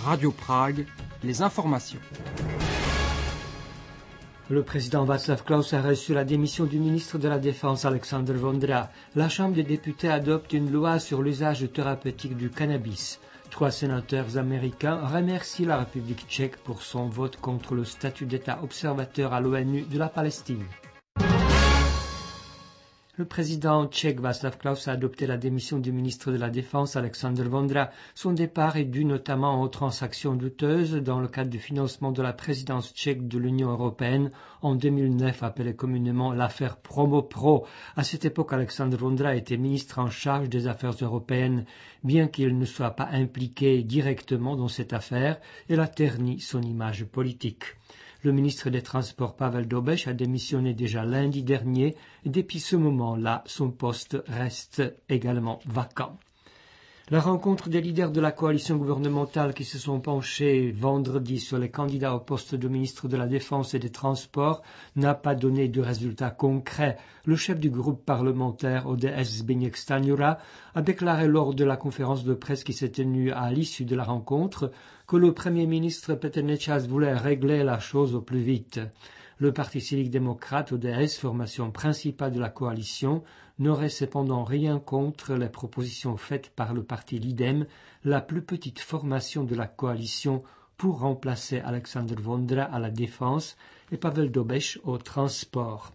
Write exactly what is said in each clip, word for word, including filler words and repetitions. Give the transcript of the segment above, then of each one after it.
Radio Prague, les informations. Le président Václav Klaus a reçu la démission du ministre de la Défense Alexander Vondra. La Chambre des députés adopte une loi sur l'usage thérapeutique du cannabis. Trois sénateurs américains remercient la République tchèque pour son vote contre le statut d'État observateur à l'ONU de la Palestine. Le président tchèque Václav Klaus a adopté la démission du ministre de la Défense Alexander Vondra. Son départ est dû notamment aux transactions douteuses dans le cadre du financement de la présidence tchèque de l'Union européenne en deux mille neuf, appelée communément l'affaire Promopro. À cette époque, Alexander Vondra était ministre en charge des affaires européennes. Bien qu'il ne soit pas impliqué directement dans cette affaire, elle a terni son image politique. Le ministre des Transports Pavel Dobeš a démissionné déjà lundi dernier et depuis ce moment-là, son poste reste également vacant. La rencontre des leaders de la coalition gouvernementale qui se sont penchés vendredi sur les candidats au poste de ministre de la Défense et des Transports n'a pas donné de résultats concrets. Le chef du groupe parlementaire O D S Zbyněk Stanjura a déclaré lors de la conférence de presse qui s'est tenue à l'issue de la rencontre que le Premier ministre Petr Nečas voulait régler la chose au plus vite. Le Parti civique démocrate O D S, formation principale de la coalition, n'aurait cependant rien contre les propositions faites par le parti Lidem, la plus petite formation de la coalition, pour remplacer Alexander Vondra à la défense et Pavel Dobeš au transport.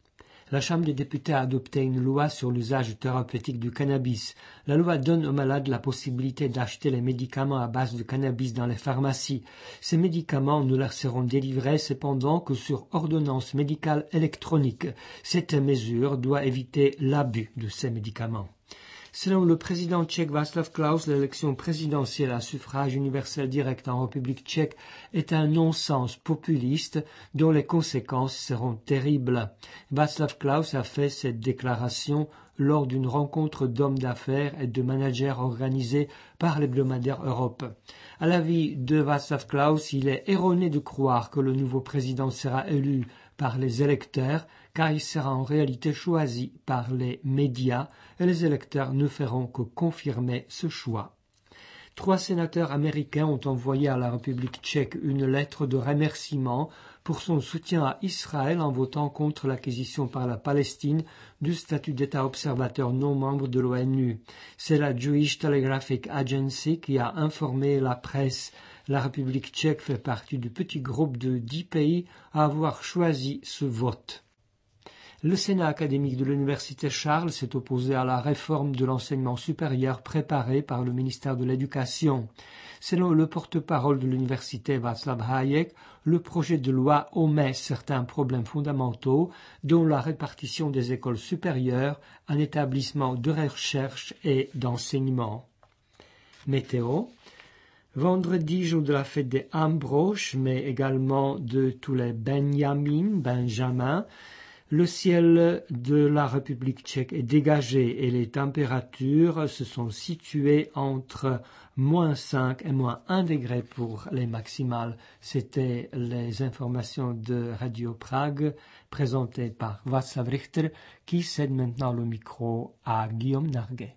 La Chambre des députés a adopté une loi sur l'usage thérapeutique du cannabis. La loi donne aux malades la possibilité d'acheter les médicaments à base de cannabis dans les pharmacies. Ces médicaments ne leur seront délivrés cependant que sur ordonnance médicale électronique. Cette mesure doit éviter l'abus de ces médicaments. Selon le président tchèque Václav Klaus, l'élection présidentielle à suffrage universel direct en République tchèque est un non-sens populiste dont les conséquences seront terribles. Václav Klaus a fait cette déclaration lors d'une rencontre d'hommes d'affaires et de managers organisée par l'hebdomadaire Europe. À l'avis de Václav Klaus, il est erroné de croire que le nouveau président sera élu par les électeurs, car il sera en réalité choisi par les médias et les électeurs ne feront que confirmer ce choix. Trois sénateurs américains ont envoyé à la République tchèque une lettre de remerciement pour son soutien à Israël en votant contre l'acquisition par la Palestine du statut d'État observateur non membre de l'ONU. C'est la Jewish Telegraphic Agency qui a informé la presse. La République tchèque fait partie du petit groupe de dix pays à avoir choisi ce vote. Le Sénat académique de l'Université Charles s'est opposé à la réforme de l'enseignement supérieur préparée par le ministère de l'Éducation. Selon le porte-parole de l'université Václav Hájek, le projet de loi omet certains problèmes fondamentaux, dont la répartition des écoles supérieures en établissements de recherche et d'enseignement. Météo. Vendredi, jour de la fête des Ambroges, mais également de tous les Benjamin, Benjamin, le ciel de la République tchèque est dégagé et les températures se sont situées entre moins cinq et moins un degré pour les maximales. C'était les informations de Radio Prague présentées par Václav Richter qui cède maintenant le micro à Guillaume Narguet.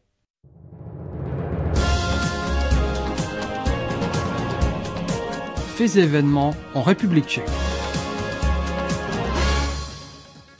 Faits et événements en République tchèque.